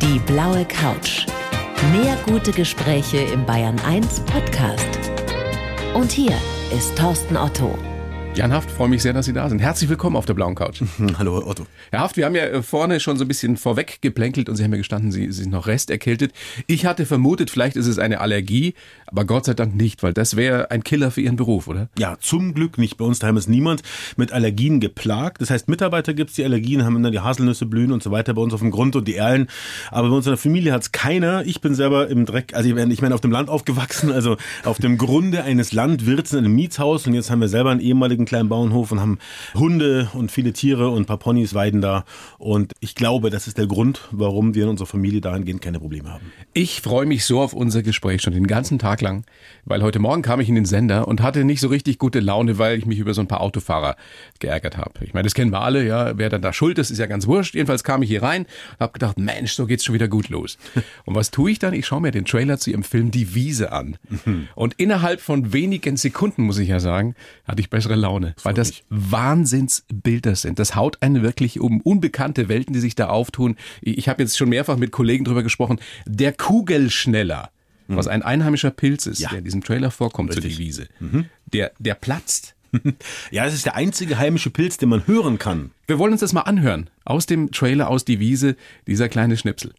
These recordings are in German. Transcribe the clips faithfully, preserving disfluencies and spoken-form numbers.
Die blaue Couch. Mehr gute Gespräche im Bayern eins Podcast. Und hier ist Thorsten Otto. Jan Haft, freue mich sehr, dass Sie da sind. Herzlich willkommen auf der blauen Couch. Hallo Otto. Herr Haft, wir haben ja vorne schon so ein bisschen vorweg geplänkelt und Sie haben ja gestanden, Sie, Sie sind noch resterkältet. Ich hatte vermutet, vielleicht ist es eine Allergie, aber Gott sei Dank nicht, weil das wäre ein Killer für Ihren Beruf, oder? Ja, zum Glück nicht. Bei uns daheim ist niemand mit Allergien geplagt. Das heißt, Mitarbeiter gibt's, die Allergien haben, immer die Haselnüsse blühen und so weiter bei uns auf dem Grund und die Erlen. Aber bei uns in der Familie hat's keiner. Ich bin selber im Dreck, also ich meine auf dem Land aufgewachsen, also auf dem Grunde eines Landwirts in einem Mietshaus und jetzt haben wir selber einen ehemaligen kleinen Bauernhof und haben Hunde und viele Tiere und ein paar Ponys weiden da. Und ich glaube, das ist der Grund, warum wir in unserer Familie dahingehend keine Probleme haben. Ich freue mich so auf unser Gespräch schon den ganzen Tag lang, weil heute Morgen kam ich in den Sender und hatte nicht so richtig gute Laune, weil ich mich über so ein paar Autofahrer geärgert habe. Ich meine, das kennen wir alle, ja, wer dann da schuld ist, ist ja ganz wurscht. Jedenfalls kam ich hier rein und habe gedacht, Mensch, so geht's schon wieder gut los. Und was tue ich dann? Ich schaue mir den Trailer zu Ihrem Film Die Wiese an. Und innerhalb von wenigen Sekunden, muss ich ja sagen, hatte ich bessere Laune. Weil das Wahnsinnsbilder sind. Das haut einen wirklich um unbekannte Welten, die sich da auftun. Ich habe jetzt schon mehrfach mit Kollegen drüber gesprochen. Der Kugelschneller, mhm. was ein einheimischer Pilz ist, ja. der in diesem Trailer vorkommt, zu Die Wiese, mhm. der, der platzt. Ja, es ist der einzige heimische Pilz, den man hören kann. Wir wollen uns das mal anhören. Aus dem Trailer, aus Die Wiese, dieser kleine Schnipsel.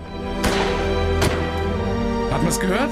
Hat man es gehört?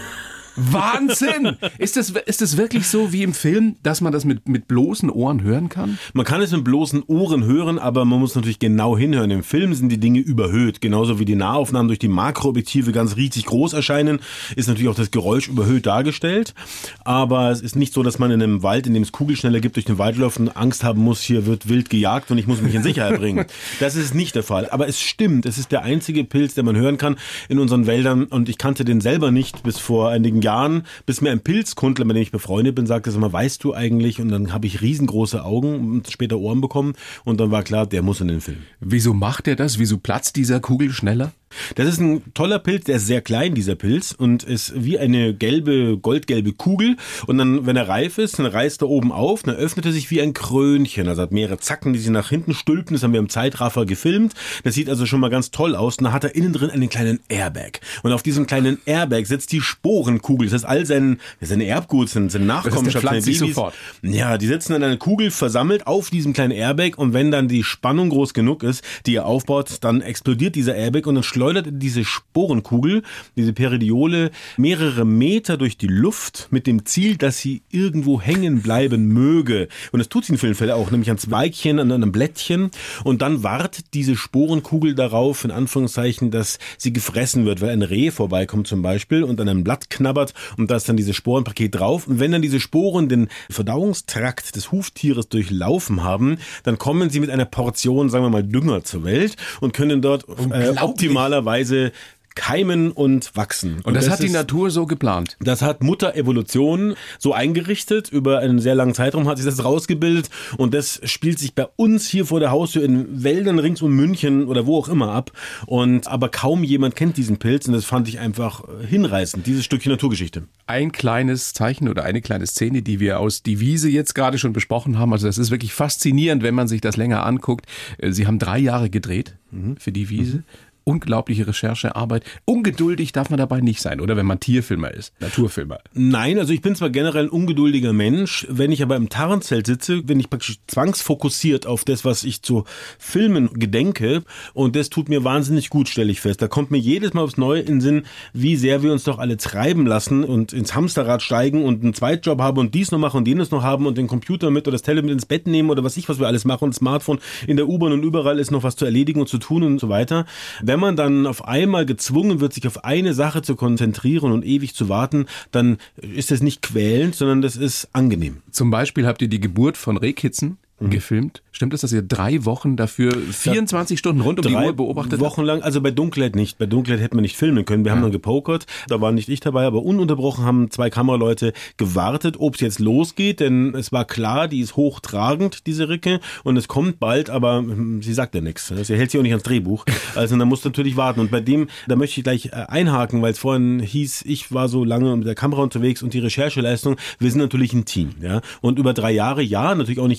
Wahnsinn! Ist das, ist das wirklich so wie im Film, dass man das mit, mit bloßen Ohren hören kann? Man kann es mit bloßen Ohren hören, aber man muss natürlich genau hinhören. Im Film sind die Dinge überhöht. Genauso wie die Nahaufnahmen durch die Makroobjektive ganz riesig groß erscheinen, ist natürlich auch das Geräusch überhöht dargestellt. Aber es ist nicht so, dass man in einem Wald, in dem es Kugelschneller gibt, durch den Wald läuft und Angst haben muss, hier wird wild gejagt und ich muss mich in Sicherheit bringen. Das ist nicht der Fall. Aber es stimmt, es ist der einzige Pilz, den man hören kann in unseren Wäldern. Und ich kannte den selber nicht bis vor einigen Jahren, bis mir ein Pilzkundler, mit dem ich befreundet bin, sagte, sag mal, weißt du eigentlich? Und dann habe ich riesengroße Augen und später Ohren bekommen und dann war klar, der muss in den Film. Wieso macht er das? Wieso platzt dieser Kugelschneller? Das ist ein toller Pilz, der ist sehr klein, dieser Pilz, und ist wie eine gelbe, goldgelbe Kugel. Und dann, wenn er reif ist, dann reißt er oben auf, dann öffnet er sich wie ein Krönchen. Also hat mehrere Zacken, die sich nach hinten stülpen. Das haben wir im Zeitraffer gefilmt. Das sieht also schon mal ganz toll aus. Und dann hat er innen drin einen kleinen Airbag. Und auf diesem kleinen Airbag sitzt die Sporenkugel. Das heißt, all sein, sein Erbgut, seine Nachkommenschaft, seine Babys. Sofort. Ja, die sitzen in einer Kugel versammelt auf diesem kleinen Airbag. Und wenn dann die Spannung groß genug ist, die er aufbaut, dann explodiert dieser Airbag und dann schleudert diese Sporenkugel, diese Peridiole, mehrere Meter durch die Luft mit dem Ziel, dass sie irgendwo hängen bleiben möge. Und das tut sie in vielen Fällen auch, nämlich an Zweigchen, an einem Blättchen. Und dann wartet diese Sporenkugel darauf, in Anführungszeichen, dass sie gefressen wird, weil ein Reh vorbeikommt zum Beispiel und an einem Blatt knabbert und da ist dann dieses Sporenpaket drauf. Und wenn dann diese Sporen den Verdauungstrakt des Huftieres durchlaufen haben, dann kommen sie mit einer Portion, sagen wir mal, Dünger zur Welt und können dort äh, optimaler Weise keimen und wachsen. Und, und das, das hat die ist, Natur so geplant? Das hat Mutter Evolution so eingerichtet. Über einen sehr langen Zeitraum hat sich das rausgebildet. Und das spielt sich bei uns hier vor der Haustür in Wäldern rings um München oder wo auch immer ab. Und aber kaum jemand kennt diesen Pilz. Und das fand ich einfach hinreißend, dieses Stückchen Naturgeschichte. Ein kleines Zeichen oder eine kleine Szene, die wir aus Die Wiese jetzt gerade schon besprochen haben. Also das ist wirklich faszinierend, wenn man sich das länger anguckt. Sie haben drei Jahre gedreht mhm. für Die Wiese. Mhm. Unglaubliche Recherchearbeit. Ungeduldig darf man dabei nicht sein, oder wenn man Tierfilmer ist, Naturfilmer. Nein, also ich bin zwar generell ein ungeduldiger Mensch, wenn ich aber im Tarnzelt sitze, bin ich praktisch zwangsfokussiert auf das, was ich zu filmen gedenke, und das tut mir wahnsinnig gut, stelle ich fest. Da kommt mir jedes Mal aufs Neue in den Sinn, wie sehr wir uns doch alle treiben lassen und ins Hamsterrad steigen und einen Zweitjob haben und dies noch machen und jenes noch haben und den Computer mit oder das Tablet mit ins Bett nehmen oder was ich, was wir alles machen, und das Smartphone in der U-Bahn und überall ist noch was zu erledigen und zu tun und so weiter. Wenn man dann auf einmal gezwungen wird, sich auf eine Sache zu konzentrieren und ewig zu warten, dann ist das nicht quälend, sondern das ist angenehm. Zum Beispiel habt ihr die Geburt von Rehkitzen mhm. gefilmt. Stimmt es, dass ihr drei Wochen dafür vierundzwanzig Stunden rund um die Uhr beobachtet Wochen lang, also bei Dunkelheit nicht. Bei Dunkelheit hätten wir nicht filmen können. Wir ja. haben dann gepokert, da war nicht ich dabei, aber ununterbrochen haben zwei Kameraleute gewartet, ob es jetzt losgeht, denn es war klar, die ist hochtragend, diese Ricke, und es kommt bald, aber sie sagt ja nichts. Sie hält sich auch nicht ans Drehbuch. Also da musst du natürlich warten. Und bei dem, da möchte ich gleich einhaken, weil es vorhin hieß, ich war so lange mit der Kamera unterwegs und die Rechercheleistung, wir sind natürlich ein Team. Ja? Und über drei Jahre, ja, natürlich auch nicht jeden Tag,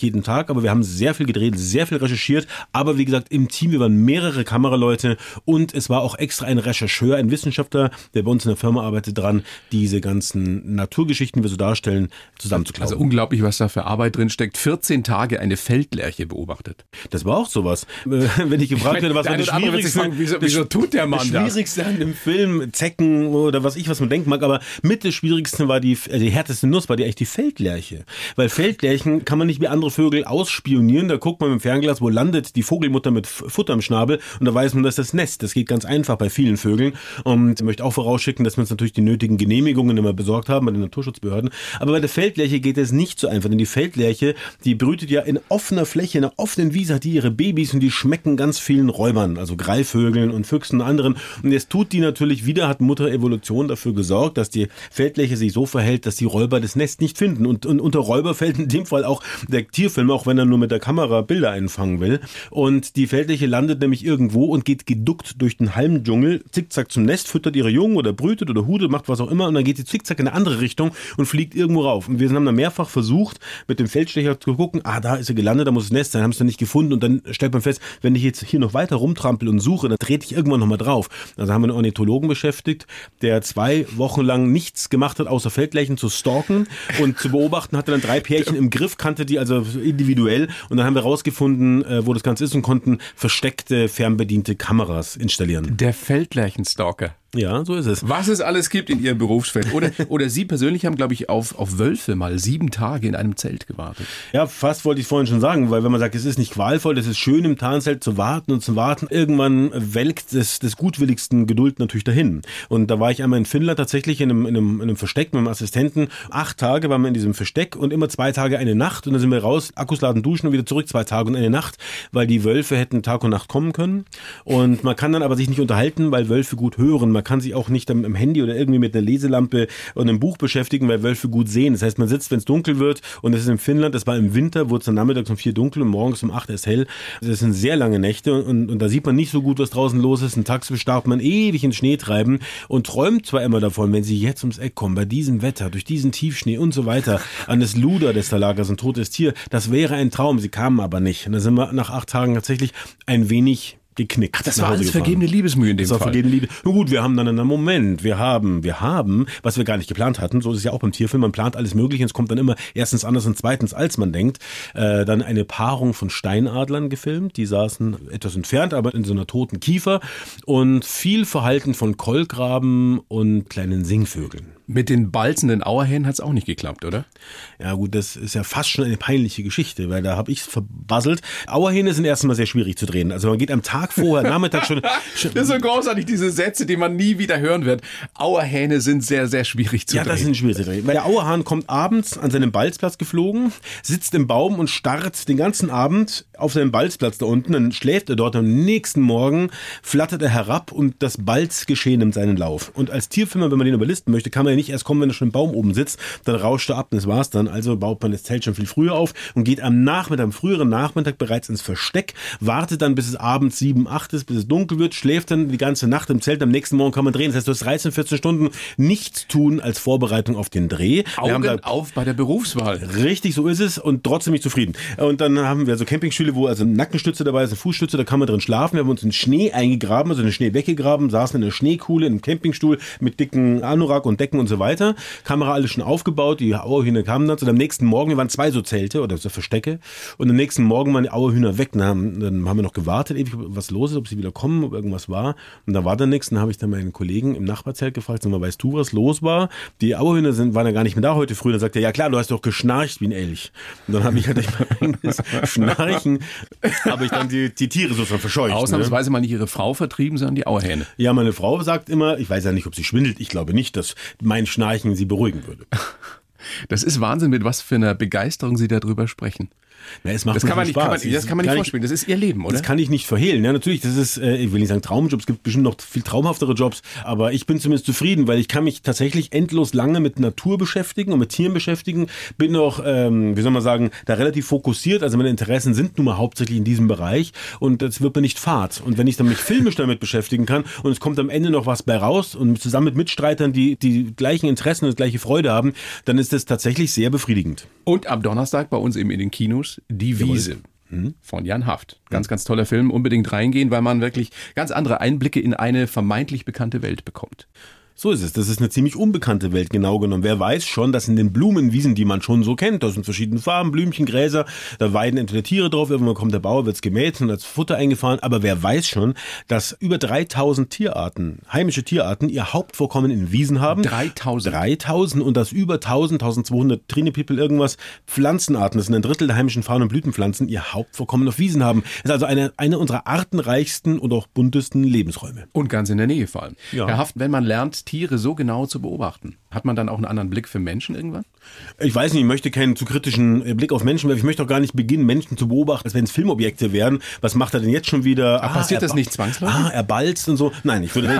Tag, aber wir haben sehr viel gedreht, sehr viel recherchiert, aber wie gesagt, im Team, wir waren mehrere Kameraleute und es war auch extra ein Rechercheur, ein Wissenschaftler, der bei uns in der Firma arbeitet, dran, diese ganzen Naturgeschichten, die wir so darstellen, zusammenzuklauen. Also unglaublich, was da für Arbeit drin steckt. vierzehn Tage eine Feldlerche beobachtet. Das war auch sowas. Wenn ich gefragt werde, was war das Schwierigste, sagen, wieso, wieso tut der Mann das Schwierigste an dem Film, Zecken oder was ich, was man denken mag, aber mit das Schwierigste war die, also die härteste Nuss war die echt die Feldlerche. Weil Feldlerchen kann man nicht wie andere Vögel ausspionieren, da guckt man mit dem Fernglas, wo landet die Vogelmutter mit Futter im Schnabel und da weiß man, das ist das Nest. Das geht ganz einfach bei vielen Vögeln und ich möchte auch vorausschicken, dass wir uns natürlich die nötigen Genehmigungen immer besorgt haben bei den Naturschutzbehörden, aber bei der Feldlerche geht es nicht so einfach, denn die Feldlerche, die brütet ja in offener Fläche, in einer offenen Wiese hat die ihre Babys und die schmecken ganz vielen Räubern, also Greifvögeln und Füchsen und anderen. Und jetzt tut die natürlich wieder, hat Mutter Evolution dafür gesorgt, dass die Feldlerche sich so verhält, dass die Räuber das Nest nicht finden. Und, und unter Räuber fällt in dem Fall auch der Tierfilm, auch wenn er nur mit der Kamera Bilder einfangen will. Und die Feldlerche landet nämlich irgendwo und geht geduckt durch den Halmdschungel, zickzack zum Nest, füttert ihre Jungen oder brütet oder hudet, macht was auch immer und dann geht sie zickzack in eine andere Richtung und fliegt irgendwo rauf. Und wir haben dann mehrfach versucht, mit dem Feldstecher zu gucken, ah, da ist sie gelandet, da muss das Nest sein, haben es dann nicht gefunden und dann stellt man fest, wenn ich jetzt hier noch weiter rumtrampel und suche, dann trete ich irgendwann nochmal drauf. Also haben wir einen Ornithologen beschäftigt, der zwei Wochen lang nichts gemacht hat, außer Feldlerchen zu stalken und zu beobachten, hatte dann drei Pärchen im Griff, kannte die also individuell und dann haben wir rausgefunden, wo das Ganze ist und konnten versteckte, fernbediente Kameras installieren. Der Feldlerchenstalker. Ja, so ist es. Was es alles gibt in Ihrem Berufsfeld. Oder, oder Sie persönlich haben, glaube ich, auf, auf Wölfe mal sieben Tage in einem Zelt gewartet. Ja, fast wollte ich vorhin schon sagen, weil wenn man sagt, es ist nicht qualvoll, es ist schön im Tarnzelt zu warten und zu warten, irgendwann welkt das, das gutwilligsten Geduld natürlich dahin. Und da war ich einmal in Finnland tatsächlich in einem, in einem, in einem Versteck mit einem Assistenten. Acht Tage waren wir in diesem Versteck und immer zwei Tage eine Nacht und dann sind wir raus, Akkus laden, duschen und wieder zurück, zwei Tage und eine Nacht, weil die Wölfe hätten Tag und Nacht kommen können. Und man kann dann aber sich nicht unterhalten, weil Wölfe gut hören. Man kann sich auch nicht am, am Handy oder irgendwie mit einer Leselampe und einem Buch beschäftigen, weil Wölfe gut sehen. Das heißt, man sitzt, wenn es dunkel wird und es ist in Finnland, das war im Winter, wurde es dann nachmittags um vier dunkel und morgens um acht erst hell. Das sind sehr lange Nächte und, und da sieht man nicht so gut, was draußen los ist. Und tagsüber starrt man ewig in Schnee treiben und träumt zwar immer davon, wenn sie jetzt ums Eck kommen, bei diesem Wetter, durch diesen Tiefschnee und so weiter, an das Luder des da lagers, ein totes Tier, das wäre ein Traum. Sie kamen aber nicht. Und da sind wir nach acht Tagen tatsächlich ein wenig geknickt. Ach, das war alles vergebene Liebesmühe in dem Fall. Das war vergebene Liebe. Nun gut, wir haben dann einen Moment, wir haben, wir haben, was wir gar nicht geplant hatten, so ist es ja auch beim Tierfilm, man plant alles Mögliche und es kommt dann immer erstens anders und zweitens als man denkt, äh, dann eine Paarung von Steinadlern gefilmt, die saßen etwas entfernt, aber in so einer toten Kiefer und viel Verhalten von Kolkraben und kleinen Singvögeln. Mit den balzenden Auerhähnen hat es auch nicht geklappt, oder? Ja gut, das ist ja fast schon eine peinliche Geschichte, weil da habe ich es verbasselt. Auerhähne sind erstmal sehr schwierig zu drehen. Also man geht am Tag vorher, Nachmittag schon... schon das ist so großartig, diese Sätze, die man nie wieder hören wird. Auerhähne sind sehr, sehr schwierig zu ja, drehen. Ja, das sind schwierig zu drehen. Weil der Auerhahn kommt abends an seinem Balzplatz geflogen, sitzt im Baum und starrt den ganzen Abend auf seinem Balzplatz da unten. Dann schläft er dort, am nächsten Morgen flattert er herab und das Balzgeschehen nimmt seinen Lauf. Und als Tierfilmer, wenn man den überlisten möchte, kann man ja nicht erst kommen, wenn er schon im Baum oben sitzt, dann rauscht er ab und das war's dann. Also baut man das Zelt schon viel früher auf und geht am Nachmittag, am früheren Nachmittag bereits ins Versteck, wartet dann, bis es abends sieben, acht ist, bis es dunkel wird, schläft dann die ganze Nacht im Zelt, am nächsten Morgen kann man drehen. Das heißt, du hast dreizehn, vierzehn Stunden nichts tun als Vorbereitung auf den Dreh. Augen wir haben da, auf bei der Berufswahl. Richtig, so ist es und trotzdem nicht zufrieden. Und dann haben wir so Campingstühle, wo also eine Nackenstütze dabei ist, eine Fußstütze, da kann man drin schlafen. Wir haben uns in Schnee eingegraben, also in den Schnee weggegraben, saßen in einer Schneekuhle, in einem Campingstuhl mit dicken Anorak und Decken und so weiter. Kamera alles schon aufgebaut, die Auerhühner kamen dann. Und am nächsten Morgen, wir waren zwei so Zelte oder so Verstecke und am nächsten Morgen waren die Auerhühner weg. Dann haben, dann haben wir noch gewartet, ewig, was los ist, ob sie wieder kommen, ob irgendwas war. Und da war dann nichts. Dann habe ich dann meinen Kollegen im Nachbarzelt gefragt, sag mal, weißt du, was los war? Die Auerhühner sind, waren ja gar nicht mehr da heute früh. Dann sagt er, ja klar, du hast doch geschnarcht wie ein Elch. Und dann habe ich halt durch mein eigenes Schnarchen, habe ich dann die, die Tiere sozusagen verscheucht. Ausnahmsweise ne? mal nicht ihre Frau vertrieben, sondern die Auerhähne. Ja, meine Frau sagt immer, ich weiß ja nicht, ob sie schwindelt, ich glaube nicht, dass mein Schnarchen sie beruhigen würde. Das ist Wahnsinn, mit was für einer Begeisterung Sie darüber sprechen. Ja, es macht das, kann man nicht, Spaß. kann man, das kann man nicht vorspielen, das ist Ihr Leben, oder? Das kann ich nicht verhehlen. Ja, natürlich, das ist, äh, ich will nicht sagen Traumjob, es gibt bestimmt noch viel traumhaftere Jobs, aber ich bin zumindest zufrieden, weil ich kann mich tatsächlich endlos lange mit Natur beschäftigen und mit Tieren beschäftigen, bin auch, ähm, wie soll man sagen, da relativ fokussiert, also meine Interessen sind nun mal hauptsächlich in diesem Bereich und das wird mir nicht fad. Und wenn ich dann mich filmisch damit beschäftigen kann und es kommt am Ende noch was bei raus und zusammen mit Mitstreitern, die die gleichen Interessen und die gleiche Freude haben, dann ist das tatsächlich sehr befriedigend. Und am Donnerstag bei uns eben in den Kinos ist Die Wiese. Von Jan Haft. Ganz, ganz toller Film. Unbedingt reingehen, weil man wirklich ganz andere Einblicke in eine vermeintlich bekannte Welt bekommt. So ist es. Das ist eine ziemlich unbekannte Welt, genau genommen. Wer weiß schon, dass in den Blumenwiesen, die man schon so kennt, da sind verschiedene Farben, Blümchen, Gräser, da weiden entweder Tiere drauf, irgendwann kommt der Bauer, wird's gemäht und als Futter eingefahren. Aber wer weiß schon, dass über dreitausend Tierarten, heimische Tierarten, ihr Hauptvorkommen in Wiesen haben. dreitausend? dreitausend und dass über tausend, tausendzweihundert Trinipipel irgendwas Pflanzenarten, das sind ein Drittel der heimischen Farn- und Blütenpflanzen, ihr Hauptvorkommen auf Wiesen haben. Das ist also eine, eine unserer artenreichsten und auch buntesten Lebensräume. Und ganz in der Nähe vor allem. Ja. Herr Haft, wenn man lernt, Tiere so genau zu beobachten, hat man dann auch einen anderen Blick für Menschen irgendwann? Ich weiß nicht, ich möchte keinen zu kritischen Blick auf Menschen werfen. Ich möchte auch gar nicht beginnen, Menschen zu beobachten, als wenn es Filmobjekte wären. Was macht er denn jetzt schon wieder? Aber ah, passiert das nicht zwangsläufig? Ah, er balzt und so. Nein, ich würde nicht.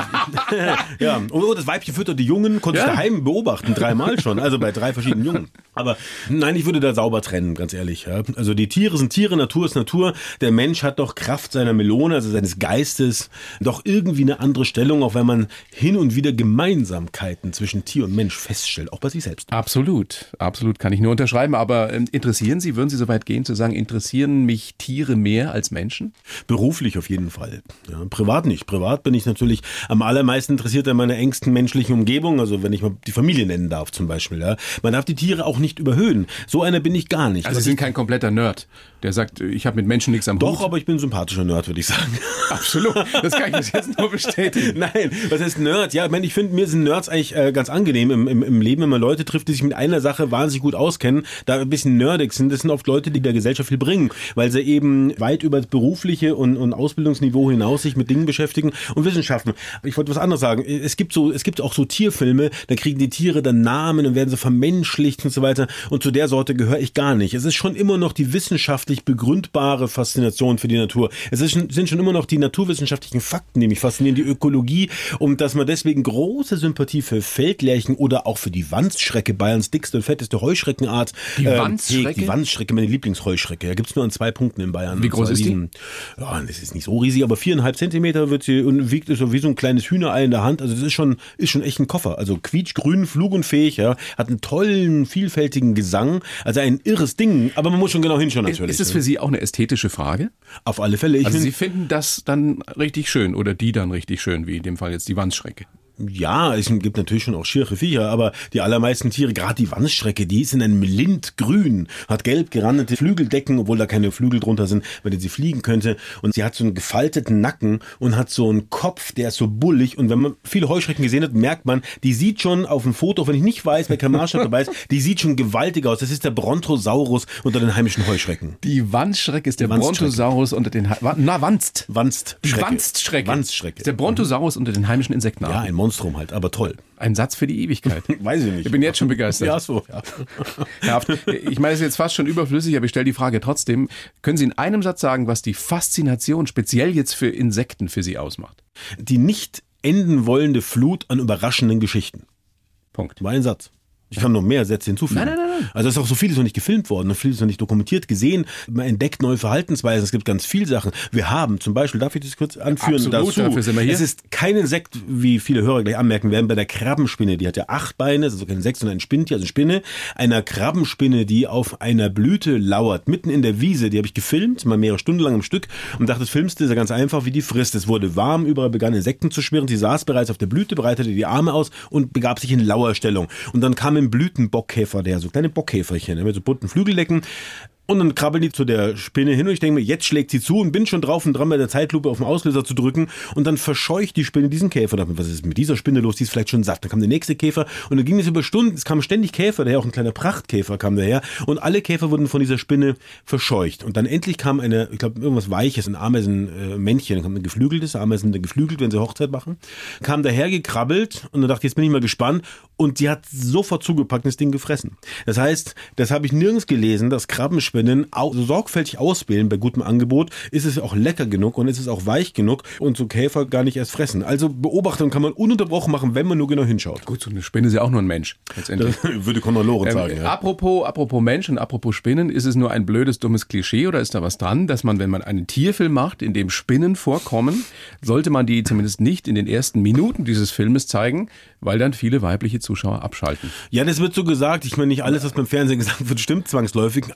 Ja. Oh, das Weibchen füttert die Jungen, konnte ja. ich daheim beobachten, dreimal schon. Also bei drei verschiedenen Jungen. Aber nein, ich würde da sauber trennen, ganz ehrlich. Ja. Also die Tiere sind Tiere, Natur ist Natur. Der Mensch hat doch Kraft seiner Melone, also seines Geistes, doch irgendwie eine andere Stellung, auch wenn man hin und wieder Gemeinsamkeiten zwischen Tier und Mensch feststellt, auch bei sich selbst. Absolut, absolut, kann ich nur unterschreiben. Aber äh, interessieren Sie, würden Sie so weit gehen zu sagen, interessieren mich Tiere mehr als Menschen? Beruflich auf jeden Fall. Ja, privat nicht. Privat bin ich natürlich am allermeisten interessiert an meiner engsten menschlichen Umgebung, also wenn ich mal die Familie nennen darf zum Beispiel. Ja. Man darf die Tiere auch nicht überhöhen. So einer bin ich gar nicht. Also Sie sind kein kompletter Nerd, der sagt, ich habe mit Menschen nichts am Hut. Doch, aber ich bin ein sympathischer Nerd, würde ich sagen. Absolut, das kann ich bis jetzt nur bestätigen. Nein, was heißt Nerd? Ja, ich meine, ich finde, mir sind Nerds eigentlich äh, ganz angenehm im, im, im Leben, wenn man Leute trifft, die sich mit einer Sache wahnsinnig gut auskennen, da ein bisschen nerdig sind. Das sind oft Leute, die der Gesellschaft viel bringen, weil sie eben weit über das berufliche und, und Ausbildungsniveau hinaus sich mit Dingen beschäftigen und Wissenschaften. Ich wollte was anderes sagen. Es gibt so, es gibt auch so Tierfilme, da kriegen die Tiere dann Namen und werden so vermenschlicht und so weiter. Und zu der Sorte gehöre ich gar nicht. Es ist schon immer noch die wissenschaftlich begründbare Faszination für die Natur. Es ist, sind schon immer noch die naturwissenschaftlichen Fakten, die mich faszinieren, die Ökologie, und dass man deswegen große Sympathie für Feldlerchen oder auch für die Wandsschrecke, Bayerns dickste und fetteste Heuschreckenart. Die äh, Wandsschrecke? Die Wandsschrecke, meine Lieblingsheuschrecke. Da gibt's nur an zwei Punkten in Bayern. Wie groß ist die? Ja, das ist nicht so riesig, aber viereinhalb Zentimeter wird sie und wiegt so wie so ein kleines Hühnerei in der Hand. Also das ist schon, ist schon echt ein Koffer. Also quietschgrün, flugunfähig, ja. Hat einen tollen, vielfältigen Gesang. Also ein irres Ding. Aber man muss schon genau hinschauen natürlich. Ist es für Sie auch eine ästhetische Frage? Auf alle Fälle. Ich also find, Sie finden das dann richtig schön oder die dann richtig schön, wie in dem Fall jetzt die Wandsschrecke? Ja, es gibt natürlich schon auch schiere Viecher, aber die allermeisten Tiere, gerade die Wandsschrecke, die ist in einem Lindgrün, hat gelb gerandete Flügeldecken, obwohl da keine Flügel drunter sind, weil sie fliegen könnte. Und sie hat so einen gefalteten Nacken und hat so einen Kopf, der ist so bullig. Und wenn man viele Heuschrecken gesehen hat, merkt man, die sieht schon auf dem Foto, auch wenn ich nicht weiß, wer kein Maßstab dabei ist, die sieht schon gewaltig aus. Das ist der Brontosaurus unter den heimischen Heuschrecken. Die Wandsschrecke ist der Brontosaurus unter den He- na Wanst. Wanstschrecke. Wanstschrecke. Wanstschrecke. Ist der Brontosaurus unter den heimischen Insektenarten. Ja, ein Monstrum halt, aber toll. Ein Satz für die Ewigkeit. Weiß ich nicht. Ich bin jetzt schon begeistert. Ja, so. Ja. Herr Haft, ich meine, es ist jetzt fast schon überflüssig, aber ich stelle die Frage trotzdem. Können Sie in einem Satz sagen, was die Faszination speziell jetzt für Insekten für Sie ausmacht? Die nicht enden wollende Flut an überraschenden Geschichten. Punkt. War ein Satz. Ich kann noch mehr Sätze hinzufügen. Nein, nein, nein. Also es ist auch so vieles noch nicht gefilmt worden, noch vieles noch nicht dokumentiert, gesehen. Man entdeckt neue Verhaltensweisen, es gibt ganz viele Sachen. Wir haben zum Beispiel, darf ich das kurz anführen? Absolut, dazu, dafür sind wir hier. Es ist kein Insekt, wie viele Hörer gleich anmerken werden, bei der Krabbenspinne. Die hat ja acht Beine, also kein Insekt, sondern ein Spinntier, also Spinne. Einer Krabbenspinne, die auf einer Blüte lauert, mitten in der Wiese. Die habe ich gefilmt, mal mehrere Stunden lang am Stück und dachte, das Filmste ist ja ganz einfach, wie die frisst. Es wurde warm, überall begannen Insekten zu schwirren. Sie saß bereits auf der Blüte, breitete die Arme aus und begab sich in Lauerstellung. Und dann kam ein Blütenbock der so kleine Bockkäferchen mit so bunten Flügeldecken. Und dann krabbeln die zu der Spinne hin und ich denke mir, jetzt schlägt sie zu und bin schon drauf und dran, bei der Zeitlupe auf den Auslöser zu drücken. Und dann verscheucht die Spinne diesen Käfer. Da dachte ich, was ist mit dieser Spinne los? Die ist vielleicht schon satt. Dann kam der nächste Käfer und dann ging es über Stunden. Es kamen ständig Käfer daher, auch ein kleiner Prachtkäfer kam daher. Und alle Käfer wurden von dieser Spinne verscheucht. Und dann endlich kam eine, ich glaube, irgendwas Weiches, ein Ameisenmännchen, dann kam ein geflügeltes, Ameisen sind geflügelt, wenn sie Hochzeit machen, kam daher gekrabbelt und dann dachte ich, jetzt bin ich mal gespannt. Und sie hat sofort zugepackt und das Ding gefressen. Das heißt, das habe ich nirgends gelesen, dass Krabbenspinnen au- so sorgfältig auswählen bei gutem Angebot, ist es auch lecker genug und ist es auch weich genug und so Käfer gar nicht erst fressen. Also Beobachtung kann man ununterbrochen machen, wenn man nur genau hinschaut. Gut, so eine Spinne ist ja auch nur ein Mensch, letztendlich. Würde Konrad Lorenz ähm, sagen. Ja. Apropos, apropos Mensch und apropos Spinnen, ist es nur ein blödes, dummes Klischee oder ist da was dran, dass man, wenn man einen Tierfilm macht, in dem Spinnen vorkommen, sollte man die zumindest nicht in den ersten Minuten dieses Filmes zeigen, weil dann viele weibliche Zuschauer abschalten. Ja, das wird so gesagt. Ich meine, nicht alles, was beim Fernsehen gesagt wird, stimmt zwangsläufig. Aber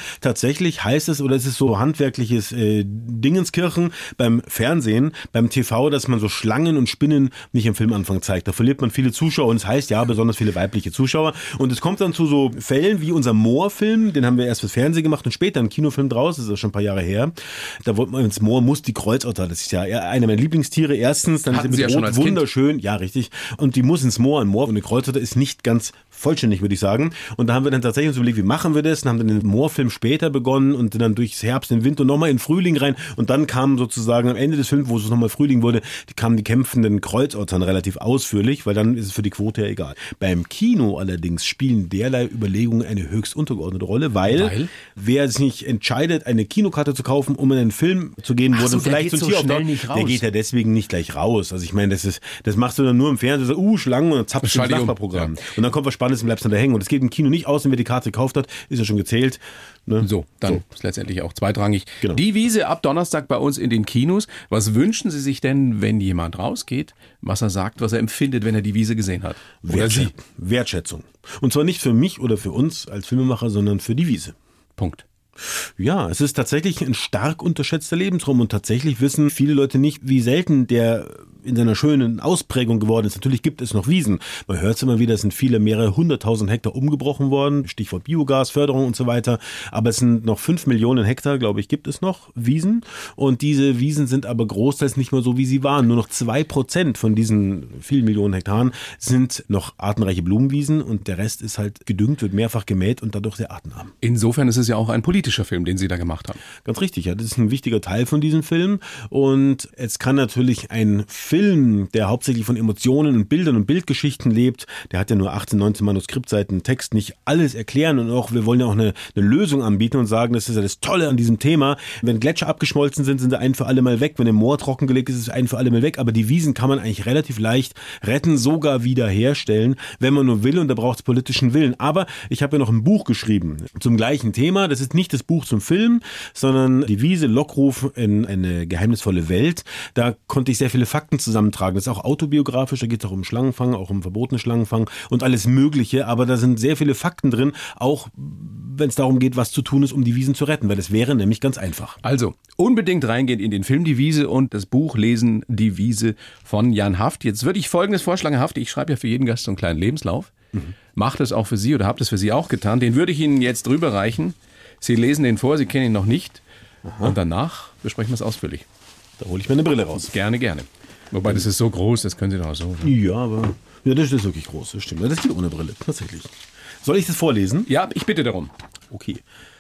tatsächlich heißt es, oder es ist so handwerkliches äh, Dingenskirchen beim Fernsehen, beim T V, dass man so Schlangen und Spinnen nicht im Filmanfang zeigt. Da verliert man viele Zuschauer und es heißt ja besonders viele weibliche Zuschauer. Und es kommt dann zu so Fällen wie unser Moor-Film, den haben wir erst fürs Fernsehen gemacht und später einen Kinofilm draus, das ist schon ein paar Jahre her. Da wollte man ins Moor, muss die Kreuzotter, das ist ja eine meiner Lieblingstiere, erstens, dann Hatten ist Sie mit ja schon Rot als wunderschön, Kind. Ja richtig, und die muss ins Moor, ein Moor und eine Kreuzotter ist nicht ganz vollständig, würde ich sagen. Und da haben wir dann tatsächlich uns überlegt, wie machen wir das? Und haben dann den Moorfilm später begonnen und dann durchs Herbst, den Winter nochmal in den Frühling rein. Und dann kam sozusagen am Ende des Films, wo es nochmal Frühling wurde, die kamen die kämpfenden Kreuzottern relativ ausführlich, weil dann ist es für die Quote ja egal. Beim Kino allerdings spielen derlei Überlegungen eine höchst untergeordnete Rolle, weil, weil? wer sich entscheidet, eine Kinokarte zu kaufen, um in einen Film zu gehen, wo so, dann vielleicht so so Tier schnell nicht raus. Der geht ja deswegen nicht gleich raus. Also ich meine, das ist, das machst du dann nur im Fernsehen, so, uh, Schlangen und dann zappst du ins Nachbarprogramm. Ja. Und dann kommt was Spannendes und bleibst dann da hängen. Und es geht im Kino nicht aus, und wer die Karte gekauft hat, ist ja schon gezählt. Ne? So, dann so. Ist letztendlich auch zweitrangig. Genau. Die Wiese ab Donnerstag bei uns in den Kinos. Was wünschen Sie sich denn, wenn jemand rausgeht, was er sagt, was er empfindet, wenn er die Wiese gesehen hat? Wertschätzung. Wertschätzung. Und zwar nicht für mich oder für uns als Filmemacher, sondern für die Wiese. Punkt. Ja, es ist tatsächlich ein stark unterschätzter Lebensraum und tatsächlich wissen viele Leute nicht, wie selten der in seiner schönen Ausprägung geworden ist. Natürlich gibt es noch Wiesen. Man hört es immer wieder, es sind viele, mehrere hunderttausend Hektar umgebrochen worden. Stichwort Biogas, Förderung und so weiter. Aber es sind noch fünf Millionen Hektar, glaube ich, gibt es noch Wiesen. Und diese Wiesen sind aber großteils nicht mehr so, wie sie waren. Nur noch zwei Prozent von diesen vielen Millionen Hektaren sind noch artenreiche Blumenwiesen und der Rest ist halt gedüngt, wird mehrfach gemäht und dadurch sehr artenarm. Insofern ist es ja auch ein politischer Film, den Sie da gemacht haben. Ganz richtig, ja. Das ist ein wichtiger Teil von diesem Film. Und es kann natürlich ein Film, der hauptsächlich von Emotionen und Bildern und Bildgeschichten lebt, der hat ja nur achtzehn, neunzehn Manuskriptseiten Text, nicht alles erklären und auch, wir wollen ja auch eine, eine Lösung anbieten und sagen, das ist ja das Tolle an diesem Thema. Wenn Gletscher abgeschmolzen sind, sind sie ein für alle Mal weg. Wenn ein Moor trockengelegt ist, ist es ein für alle Mal weg. Aber die Wiesen kann man eigentlich relativ leicht retten, sogar wiederherstellen, wenn man nur will und da braucht es politischen Willen. Aber ich habe ja noch ein Buch geschrieben zum gleichen Thema. Das ist nicht das Buch zum Film, sondern die Wiese, Lockruf in eine geheimnisvolle Welt. Da konnte ich sehr viele Fakten zusammentragen. Das ist auch autobiografisch, da geht es auch um Schlangenfang, auch um verbotene Schlangenfang und alles Mögliche, aber da sind sehr viele Fakten drin, auch wenn es darum geht, was zu tun ist, um die Wiesen zu retten, weil das wäre nämlich ganz einfach. Also, unbedingt reingehen in den Film Die Wiese und das Buch lesen, Die Wiese von Jan Haft. Jetzt würde ich Folgendes vorschlagen, Herr Haft, ich schreibe ja für jeden Gast so einen kleinen Lebenslauf, mhm. macht das auch für Sie oder habt es für Sie auch getan, den würde ich Ihnen jetzt drüber reichen. Sie lesen den vor, Sie kennen ihn noch nicht. Aha. Und danach besprechen wir es ausführlich. Da hole ich meine Brille raus. Gerne, gerne. Wobei, das ist so groß, das können Sie doch auch so. Ne? Ja, aber ja, das ist wirklich groß, das stimmt. Das geht ohne Brille, tatsächlich. Soll ich das vorlesen? Ja, ich bitte darum. Okay.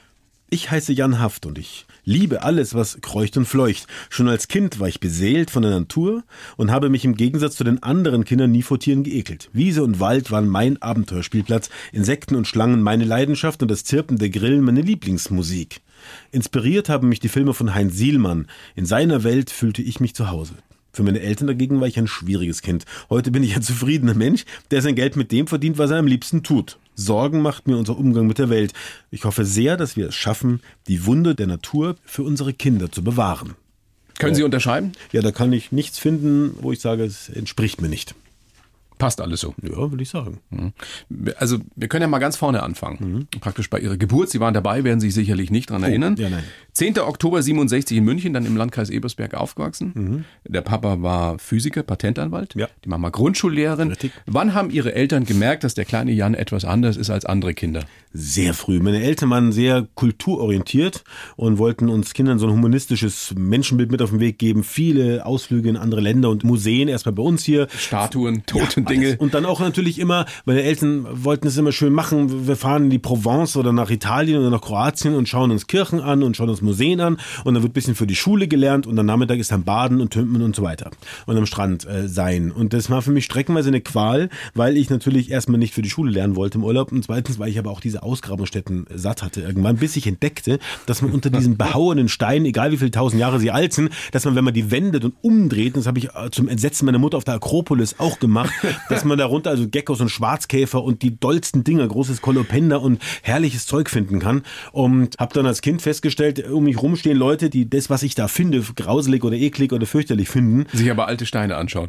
Ich heiße Jan Haft und ich liebe alles, was kreucht und fleucht. Schon als Kind war ich beseelt von der Natur und habe mich im Gegensatz zu den anderen Kindern nie vor Tieren geekelt. Wiese und Wald waren mein Abenteuerspielplatz, Insekten und Schlangen meine Leidenschaft und das Zirpen der Grillen meine Lieblingsmusik. Inspiriert haben mich die Filme von Heinz Sielmann. In seiner Welt fühlte ich mich zu Hause. Für meine Eltern dagegen war ich ein schwieriges Kind. Heute bin ich ein zufriedener Mensch, der sein Geld mit dem verdient, was er am liebsten tut. Sorgen macht mir unser Umgang mit der Welt. Ich hoffe sehr, dass wir es schaffen, die Wunder der Natur für unsere Kinder zu bewahren. Können Sie unterschreiben? Ja, da kann ich nichts finden, wo ich sage, es entspricht mir nicht. Passt alles so. Ja, würde ich sagen. Also wir können ja mal ganz vorne anfangen. Mhm. Praktisch bei Ihrer Geburt. Sie waren dabei, werden sich sicherlich nicht dran erinnern. Oh, ja, nein. zehnter Oktober siebenundsechzig in München, dann im Landkreis Ebersberg aufgewachsen. Mhm. Der Papa war Physiker, Patentanwalt. Ja. Die Mama Grundschullehrerin. Richtig. Wann haben Ihre Eltern gemerkt, dass der kleine Jan etwas anders ist als andere Kinder? Sehr früh. Meine Eltern waren sehr kulturorientiert und wollten uns Kindern so ein humanistisches Menschenbild mit auf den Weg geben. Viele Ausflüge in andere Länder und Museen, erstmal bei uns hier. Statuen, Toten. Ja, Dinge. Und dann auch natürlich immer, meine Eltern wollten es immer schön machen, wir fahren in die Provence oder nach Italien oder nach Kroatien und schauen uns Kirchen an und schauen uns Museen an und dann wird ein bisschen für die Schule gelernt und am Nachmittag ist dann Baden und Tümpen und so weiter und am Strand äh, sein. Und das war für mich streckenweise eine Qual, weil ich natürlich erstmal nicht für die Schule lernen wollte im Urlaub und zweitens, weil ich aber auch diese Ausgrabungsstätten satt hatte irgendwann, bis ich entdeckte, dass man unter diesen behauenen Steinen, egal wie viele tausend Jahre sie alt sind, dass man, wenn man die wendet und umdreht, und das habe ich zum Entsetzen meiner Mutter auf der Akropolis auch gemacht, dass man darunter also Geckos und Schwarzkäfer und die dollsten Dinger, großes Kolopender und herrliches Zeug finden kann. Und habe dann als Kind festgestellt, um mich rumstehen Leute, die das, was ich da finde, grauselig oder eklig oder fürchterlich finden. Sich aber alte Steine anschauen.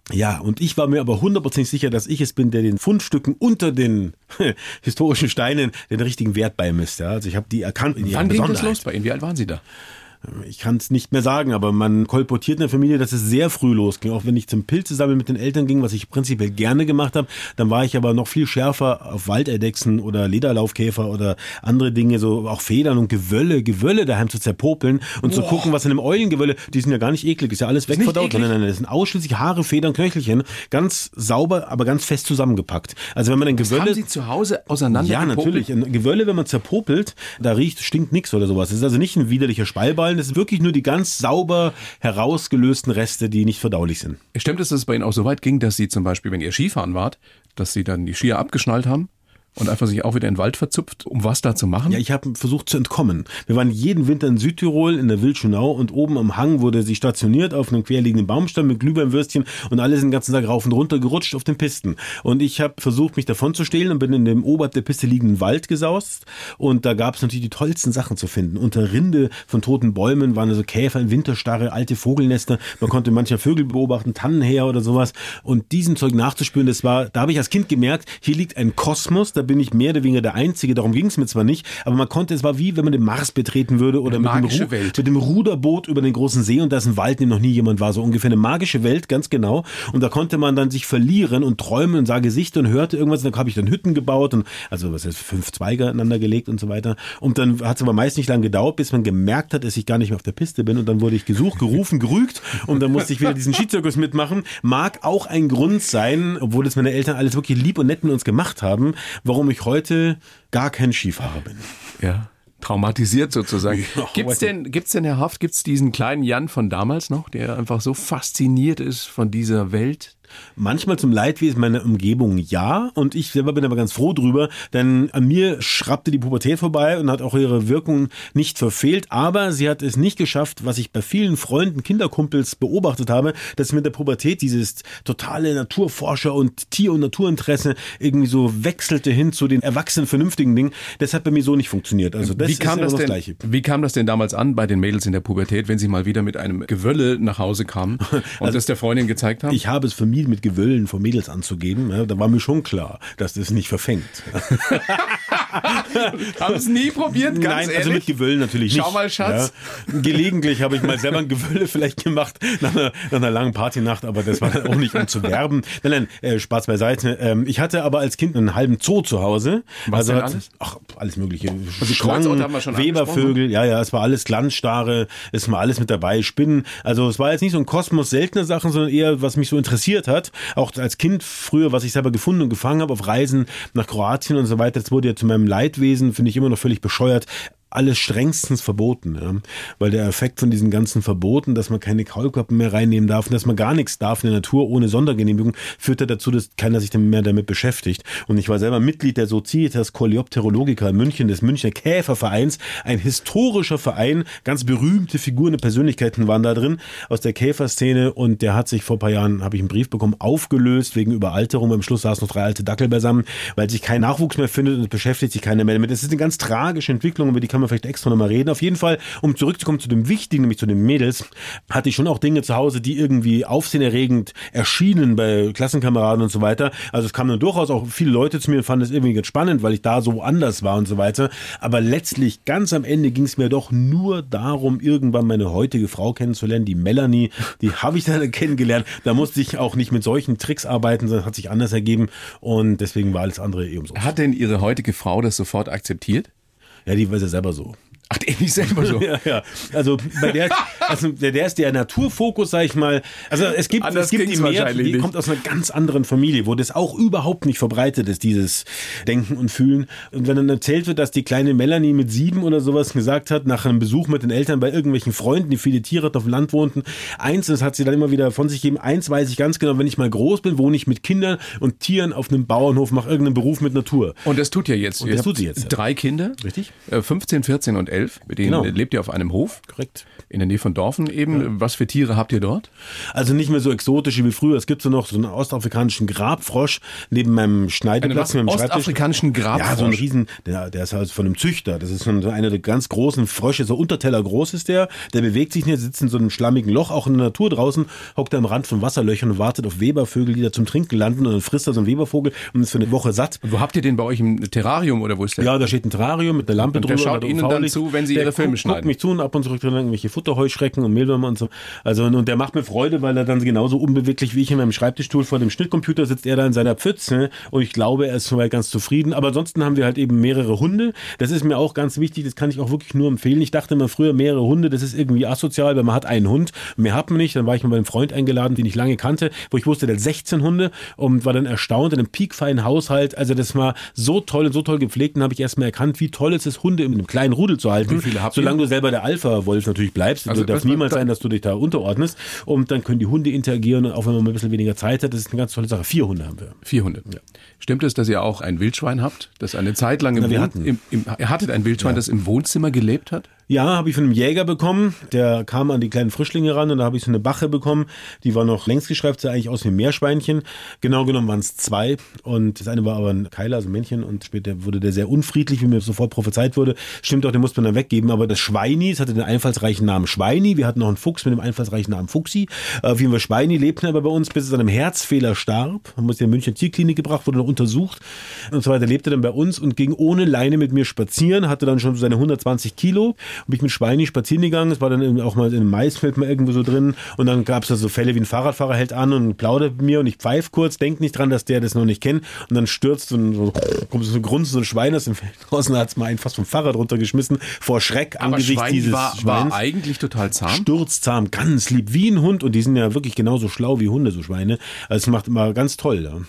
Ja, und ich war mir aber hundertprozentig sicher, dass ich es bin, der den Fundstücken unter den historischen Steinen den richtigen Wert beimisst. Ja, also ich habe die erkannt. In Wann ging das los bei Ihnen? Wie alt waren Sie da? Ich kann es nicht mehr sagen, aber man kolportiert in der Familie, dass es sehr früh losging. Auch wenn ich zum Pilze sammeln mit den Eltern ging, was ich prinzipiell gerne gemacht habe, dann war ich aber noch viel schärfer auf Waldeidechsen oder Lederlaufkäfer oder andere Dinge, so auch Federn und Gewölle, Gewölle daheim zu zerpopeln und Boah. zu gucken, was in einem Eulengewölle, die sind ja gar nicht eklig, ist ja alles wegverdaut. Nein, nein, nein, das sind ausschließlich Haare, Federn, Knöchelchen, ganz sauber, aber ganz fest zusammengepackt. Also wenn man ein das Gewölle... haben Sie zu Hause auseinander Ja, natürlich. Ein Gewölle, wenn man zerpopelt, da riecht, stinkt nichts oder sowas. Das ist also nicht ein widerlicher Speiballen, das ist wirklich nur die ganz sauber herausgelösten Reste, die nicht verdaulich sind. Stimmt es, dass es bei Ihnen auch so weit ging, dass Sie zum Beispiel, wenn ihr Skifahren wart, dass Sie dann die Skier abgeschnallt haben? Und einfach sich auch wieder in den Wald verzupft, um was da zu machen? Ja, ich habe versucht zu entkommen. Wir waren jeden Winter in Südtirol, in der Wildschönau und oben am Hang wurde sie stationiert auf einem querliegenden Baumstamm mit Glühwürmwürstchen und alle sind den ganzen Tag rauf und runter gerutscht auf den Pisten. Und ich habe versucht, mich davon zu stehlen und bin in dem oberhalb der Piste liegenden Wald gesaust und da gab es natürlich die tollsten Sachen zu finden. Unter Rinde von toten Bäumen waren also Käfer in Winterstarre, alte Vogelnester. Man konnte manchmal Vögel beobachten, Tannenheer oder sowas. Und diesem Zeug nachzuspüren, das war, da habe ich als Kind gemerkt, hier liegt ein Kosmos, da bin ich mehr oder weniger der Einzige, darum ging es mir zwar nicht, aber man konnte, es war wie, wenn man den Mars betreten würde oder mit dem, Ru- mit dem Ruderboot über den großen See und da ist ein Wald, in dem noch nie jemand war, so ungefähr eine magische Welt, ganz genau. Und da konnte man dann sich verlieren und träumen und sah Gesichter und hörte irgendwas, und dann habe ich dann Hütten gebaut und also was heißt, fünf Zweige aneinander gelegt und so weiter. Und dann hat es aber meist nicht lange gedauert, bis man gemerkt hat, dass ich gar nicht mehr auf der Piste bin und dann wurde ich gesucht, gerufen, gerügt und dann musste ich wieder diesen Skizirkus mitmachen. Mag auch ein Grund sein, obwohl es meine Eltern alles wirklich lieb und nett mit uns gemacht haben, warum ich heute gar kein Skifahrer bin. Ja, traumatisiert sozusagen. Ja, gibt's denn, gibt's denn, Herr Haft, gibt's diesen kleinen Jan von damals noch, der einfach so fasziniert ist von dieser Welt? Manchmal zum Leidwesen meiner Umgebung ja und ich selber bin aber ganz froh drüber, denn an mir schrappte die Pubertät vorbei und hat auch ihre Wirkung nicht verfehlt, aber sie hat es nicht geschafft, was ich bei vielen Freunden, Kinderkumpels beobachtet habe, dass mit der Pubertät dieses totale Naturforscher und Tier- und Naturinteresse irgendwie so wechselte hin zu den erwachsenen, vernünftigen Dingen. Das hat bei mir so nicht funktioniert. Also das wie kam ist das, das denn, Gleiche. Wie kam das denn damals an bei den Mädels in der Pubertät, wenn sie mal wieder mit einem Gewölle nach Hause kamen und also, das der Freundin gezeigt haben? Ich habe es vermieden, mit Gewöllen von Mädels anzugeben. Ja, da war mir schon klar, dass das nicht verfängt. Haben es nie probiert, ganz Nein, ehrlich? also mit Gewöllen natürlich nicht. Schau mal, Schatz. Ja, gelegentlich habe ich mal selber ein Gewölle vielleicht gemacht nach einer, nach einer langen Partynacht, aber das war dann auch nicht, um zu werben. Nein, nein, äh, Spaß beiseite. Ähm, ich hatte aber als Kind einen halben Zoo zu Hause. Was also denn hat, alles? Ach, alles mögliche. Also Schlangen, haben wir schon Webervögel, ja, ja, es war alles Glanzstarre, es war alles mit dabei, Spinnen. Also es war jetzt nicht so ein Kosmos seltener Sachen, sondern eher, was mich so interessiert hat. Auch als Kind früher, was ich selber gefunden und gefangen habe auf Reisen nach Kroatien und so weiter. Das wurde ja zu meinem Leidwesen, finde ich immer noch völlig bescheuert. Alles strengstens verboten, ja. Weil der Effekt von diesen ganzen Verboten, dass man keine Kaulquappen mehr reinnehmen darf und dass man gar nichts darf in der Natur ohne Sondergenehmigung, führt ja dazu, dass keiner sich mehr damit beschäftigt. Und ich war selber Mitglied der Societas Coleopterologica in München, des Münchner Käfervereins, ein historischer Verein, ganz berühmte Figuren und Persönlichkeiten waren da drin aus der Käferszene und der hat sich vor ein paar Jahren, habe ich einen Brief bekommen, aufgelöst wegen Überalterung. Am Schluss saßen noch drei alte Dackel beisammen, weil sich kein Nachwuchs mehr findet und es beschäftigt sich keiner mehr damit. Das ist eine ganz tragische Entwicklung, über die kann man vielleicht extra nochmal reden. Auf jeden Fall, um zurückzukommen zu dem Wichtigen, nämlich zu den Mädels, hatte ich schon auch Dinge zu Hause, die irgendwie aufsehenerregend erschienen bei Klassenkameraden und so weiter. Also es kamen dann durchaus auch viele Leute zu mir und fanden es irgendwie ganz spannend, weil ich da so anders war und so weiter. Aber letztlich, ganz am Ende ging es mir doch nur darum, irgendwann meine heutige Frau kennenzulernen, die Melanie. Die habe ich dann kennengelernt. Da musste ich auch nicht mit solchen Tricks arbeiten, sondern hat sich anders ergeben und deswegen war alles andere eh umsonst. Hat denn Ihre heutige Frau das sofort akzeptiert? Ja, die weiß ja selber so. Ach, der nicht selber so? Ja, ja. Also bei der, also der, der ist der Naturfokus, sag ich mal. Also es gibt, Anders es gibt die mehr, die nicht. kommt aus einer ganz anderen Familie, wo das auch überhaupt nicht verbreitet ist, dieses Denken und Fühlen. Und wenn dann erzählt wird, dass die kleine Melanie mit sieben oder sowas gesagt hat, nach einem Besuch mit den Eltern bei irgendwelchen Freunden, die viele Tiere auf dem Land wohnten, eins, das hat sie dann immer wieder von sich gegeben, eins weiß ich ganz genau, wenn ich mal groß bin, wohne ich mit Kindern und Tieren auf einem Bauernhof, mache irgendeinen Beruf mit Natur. Und das tut ja jetzt. Und das tut sie jetzt. Ja. Drei Kinder. Richtig. fünfzehn, vierzehn und elf. elf. Mit denen Genau. lebt ihr auf einem Hof. Korrekt. In der Nähe von Dorfen eben. Ja. Was für Tiere habt ihr dort? Also nicht mehr so exotisch wie früher. Es gibt so noch so einen ostafrikanischen Grabfrosch neben meinem Schneideplatz. Einen ostafrikanischen Grabfrosch? Ja, so ein Riesen, der, der ist halt von einem Züchter. Das ist so einer der ganz großen Frösche, so Unterteller groß ist der. Der bewegt sich nicht, sitzt in so einem schlammigen Loch, auch in der Natur draußen, hockt er am Rand von Wasserlöchern und wartet auf Webervögel, die da zum Trinken landen, und dann frisst er so einen Webervogel und ist für eine Woche satt. Und wo habt ihr den bei euch im Terrarium oder wo ist der? Ja, da steht ein Terrarium mit einer Lampe und drüber. Der schaut Ihnen dann zu, wenn Sie der Ihre Filme guckt, schneiden? guckt mich zu und ab und zu drin irgendwelche Futterheuschrecken und Mehlwürmer und so. Also, und der macht mir Freude, weil er dann genauso unbeweglich wie ich in meinem Schreibtischstuhl vor dem Schnittcomputer sitzt, er da in seiner Pfütze, und ich glaube, er ist soweit ganz zufrieden. Aber ansonsten haben wir halt eben mehrere Hunde. Das ist mir auch ganz wichtig, das kann ich auch wirklich nur empfehlen. Ich dachte immer früher, mehrere Hunde, das ist irgendwie asozial, weil man hat einen Hund, mehr hat man nicht. Dann war ich mal bei einem Freund eingeladen, den ich lange kannte, wo ich wusste, der hat sechzehn Hunde, und war dann erstaunt in einem piekfeinen Haushalt. Also das war so toll und so toll gepflegt, und habe ich erst mal erkannt, wie toll es ist, Hunde in einem kleinen Rudel zu halten. Wie viele habt ihr? Solange du selber der Alpha-Wolf natürlich bleibst. Also darf niemals sein, dass du dich da unterordnest. Und dann können die Hunde interagieren, und auch wenn man mal ein bisschen weniger Zeit hat, das ist eine ganz tolle Sache. Vier Hunde haben wir. Vier Hunde. Ja. Stimmt es, dass ihr auch ein Wildschwein habt, das eine Zeit lang im, Na, wir Wohn- hatten. im, im Ihr hattet ein Wildschwein, ja. das im Wohnzimmer gelebt hat? Ja, habe ich von einem Jäger bekommen. Der kam an die kleinen Frischlinge ran, und da habe ich so eine Bache bekommen. Die war noch längs geschreift, sah eigentlich aus wie ein Meerschweinchen. Genau genommen waren es zwei. Und das eine war aber ein Keiler, also ein Männchen. Und später wurde der sehr unfriedlich, wie mir sofort prophezeit wurde. Stimmt auch, den musste man dann weggeben. Aber das Schweini, das hatte den einfallsreichen Namen Schweini. Wir hatten noch einen Fuchs mit dem einfallsreichen Namen Fuchsi. Auf jeden Fall Schweini lebten aber bei uns, bis es an einem Herzfehler starb. Man musste in die Münchner Tierklinik gebracht, wurde noch untersucht. Und so weiter, lebte dann bei uns und ging ohne Leine mit mir spazieren. Hatte dann schon seine hundertzwanzig Kilo. Bin ich mit Schweini spazieren gegangen. Es war dann auch mal in einem Maisfeld mal irgendwo so drin. Und dann gab es da so Fälle wie ein Fahrradfahrer hält an und plaudert mit mir, und ich pfeife kurz, denke nicht dran, dass der das noch nicht kennt. Und dann stürzt so ein, so, kommt so ein Grunzen, so ein Schwein aus dem Feld raus, und hat es mal einen fast vom Fahrrad runtergeschmissen. Vor Schreck Aber angesichts Schwein dieses war, Schweins. war eigentlich total zahm. Sturzzahm, ganz lieb, wie ein Hund. Und die sind ja wirklich genauso schlau wie Hunde, so Schweine. Also es macht immer ganz toll, ja.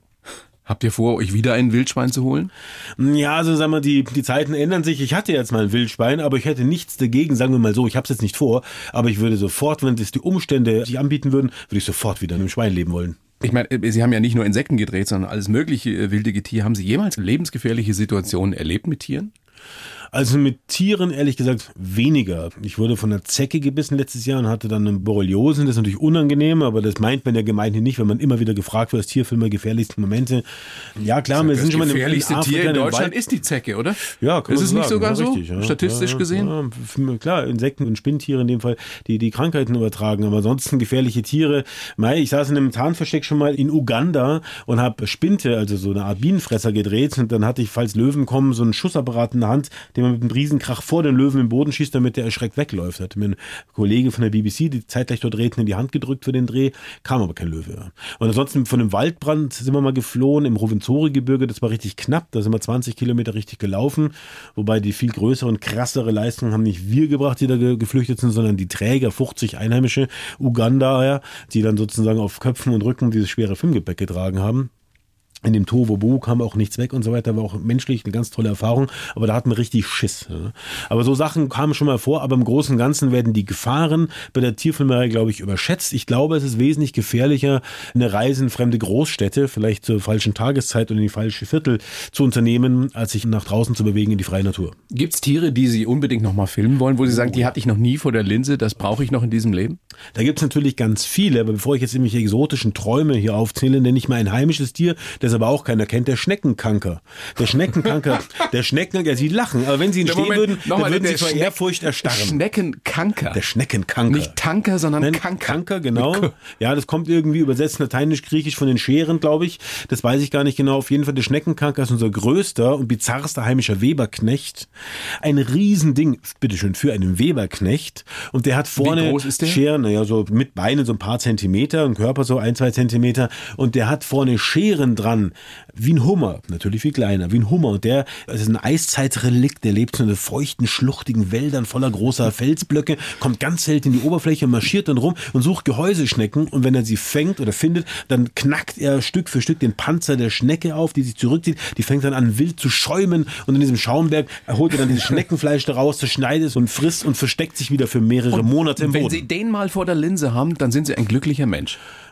Habt ihr vor, euch wieder ein Wildschwein zu holen? Ja, also sagen wir, die, die Zeiten ändern sich. Ich hatte jetzt mal ein Wildschwein, aber ich hätte nichts dagegen, sagen wir mal so, ich habe es jetzt nicht vor, aber ich würde sofort, wenn es die Umstände sich anbieten würden, würde ich sofort wieder in einem Schwein leben wollen. Ich meine, Sie haben ja nicht nur Insekten gedreht, sondern alles mögliche wilde Getier. Haben Sie jemals lebensgefährliche Situationen erlebt mit Tieren? Also mit Tieren, ehrlich gesagt, weniger. Ich wurde von einer Zecke gebissen letztes Jahr und hatte dann eine Borreliose. Das ist natürlich unangenehm, aber das meint man ja gemeinhin nicht, wenn man immer wieder gefragt wird, das Tierfilme, gefährlichste Momente. Ja klar, wir sind schon mal Das im gefährlichste in Tier in Deutschland Wald. ist die Zecke, oder? Ja, kann ist man es so nicht sagen. sogar Ja, so, richtig, ja. statistisch ja, gesehen? Ja, klar, Insekten und Spinntiere in dem Fall, die die Krankheiten übertragen, aber ansonsten gefährliche Tiere. Mei, ich saß in einem Tarnversteck schon mal in Uganda und habe Spinte, also so eine Art Bienenfresser gedreht, und dann hatte ich, falls Löwen kommen, so einen Schussapparat in der Hand, den man mit einem Riesenkrach vor den Löwen im Boden schießt, damit der erschreckt wegläuft. Hat mir ein Kollege von der B B C, die zeitgleich dort redeten, in die Hand gedrückt für den Dreh, kam aber kein Löwe. Und ansonsten von einem Waldbrand sind wir mal geflohen im Rovenzori-Gebirge, das war richtig knapp, da sind wir zwanzig Kilometer richtig gelaufen, wobei die viel größere und krassere Leistungen haben nicht wir gebracht, die da ge- geflüchtet sind, sondern die Träger, fünfzig Einheimische Ugandaer, die dann sozusagen auf Köpfen und Rücken dieses schwere Filmgepäck getragen haben. In dem Tohuwabohu kam auch nichts weg und so weiter, war auch menschlich eine ganz tolle Erfahrung, aber da hatten wir richtig Schiss. Ja. Aber so Sachen kamen schon mal vor, aber im Großen und Ganzen werden die Gefahren bei der Tierfilmerei, glaube ich, überschätzt. Ich glaube, es ist wesentlich gefährlicher, eine Reise in fremde Großstädte, vielleicht zur falschen Tageszeit oder in die falsche Viertel zu unternehmen, als sich nach draußen zu bewegen in die freie Natur. Gibt es Tiere, die Sie unbedingt noch mal filmen wollen, wo Sie sagen, die hatte ich noch nie vor der Linse, das brauche ich noch in diesem Leben? Da gibt es natürlich ganz viele, aber bevor ich jetzt irgendwelche exotischen Träume hier aufzähle, nenne ich mal ein heimisches Tier, das aber auch keiner kennt, der Schneckenkanker. Der Schneckenkanker, der Schneckenkanker, Sie lachen, aber wenn Sie ihn Der stehen Moment, würden, dann mal, würden der Sie vor Schneck- Ehrfurcht erstarren. Schneckenkanker. Der Schneckenkanker. Nicht Tanker, sondern Nein, Kanker. Kanker, genau. Mit K. Ja, das kommt irgendwie übersetzt lateinisch-griechisch von den Scheren, glaube ich. Das weiß ich gar nicht genau. Auf jeden Fall, der Schneckenkanker ist unser größter und bizarrster heimischer Weberknecht. Ein Riesending, bitteschön, für einen Weberknecht. Und der hat vorne Wie groß ist der? Scheren, naja, so mit Beinen so ein paar Zentimeter, ein Körper so ein, zwei Zentimeter. Und der hat vorne Scheren dran, wie ein Hummer. Natürlich viel kleiner, wie ein Hummer. Und der, das ist ein Eiszeitrelikt, der lebt so in feuchten, schluchtigen Wäldern voller großer Felsblöcke, kommt ganz selten in die Oberfläche, marschiert dann rum und sucht Gehäuseschnecken. Und wenn er sie fängt oder findet, dann knackt er Stück für Stück den Panzer der Schnecke auf, die sich zurückzieht. Die fängt dann an, wild zu schäumen. Und in diesem Schaumberg holt er dann dieses Schneckenfleisch daraus, zerschneidet es und frisst und versteckt sich wieder für mehrere Monate im Wenn Boden. Sie den mal vor der Linse haben, dann sind Sie ein glücklicher Mensch.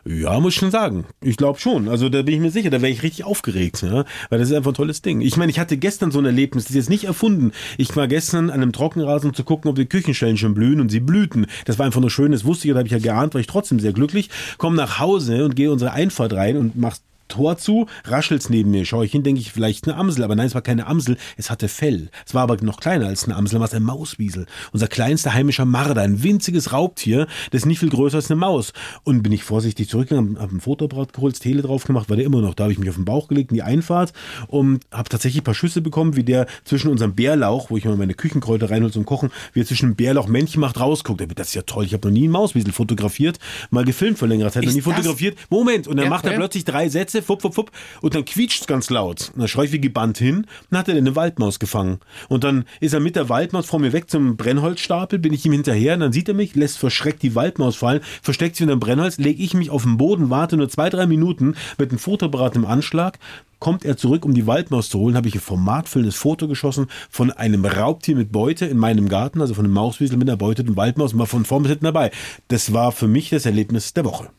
Ja, muss ich schon sagen. Ich glaube schon. Also da bin ich mir sicher, da wäre ich richtig aufgeregt, ja? Weil das ist einfach ein tolles Ding. Ich meine, ich hatte gestern so ein Erlebnis, das ist jetzt nicht erfunden. Ich war gestern an einem Trockenrasen, um zu gucken, ob die Küchenstellen schon blühen, und sie blühten. Das war einfach nur schön, das wusste ich, da habe ich ja geahnt, war ich trotzdem sehr glücklich. Komm nach Hause und gehe unsere Einfahrt rein und mach's Tor zu, raschelt's neben mir. Schaue ich hin, denke ich, vielleicht eine Amsel. Aber nein, es war keine Amsel, es hatte Fell. Es war aber noch kleiner als eine Amsel, es war ein Mauswiesel. Unser kleinster heimischer Marder, ein winziges Raubtier, das ist nicht viel größer als eine Maus. Und bin ich vorsichtig zurückgegangen, habe ein Fotoapparat geholt, das Tele drauf gemacht, war der immer noch da. Habe ich mich auf den Bauch gelegt in die Einfahrt und habe tatsächlich ein paar Schüsse bekommen, wie der zwischen unserem Bärlauch, wo ich immer meine Küchenkräuter reinhole zum Kochen, wie er zwischen dem Bärlauch Männchen macht, rausguckt. Das ist ja toll, ich habe noch nie einen Mauswiesel fotografiert, mal gefilmt vor längerer Zeit, noch nie fotografiert. Moment, und dann ja, macht er ja. plötzlich drei Sätze, fupp, fupp, fupp, und dann quietscht es ganz laut. Und dann schreie ich wie gebannt hin, und dann hat er eine Waldmaus gefangen. Und dann ist er mit der Waldmaus vor mir weg zum Brennholzstapel, bin ich ihm hinterher, und dann sieht er mich, lässt verschreckt die Waldmaus fallen, versteckt sich unter dem Brennholz, lege ich mich auf den Boden, warte nur zwei, drei Minuten mit dem Fotoapparat im Anschlag, kommt er zurück, um die Waldmaus zu holen, habe ich ein formatfüllendes Foto geschossen von einem Raubtier mit Beute in meinem Garten, also von einem Mauswiesel mit einer beuteten Waldmaus, und war von vorn bis hinten dabei. Das war für mich das Erlebnis der Woche.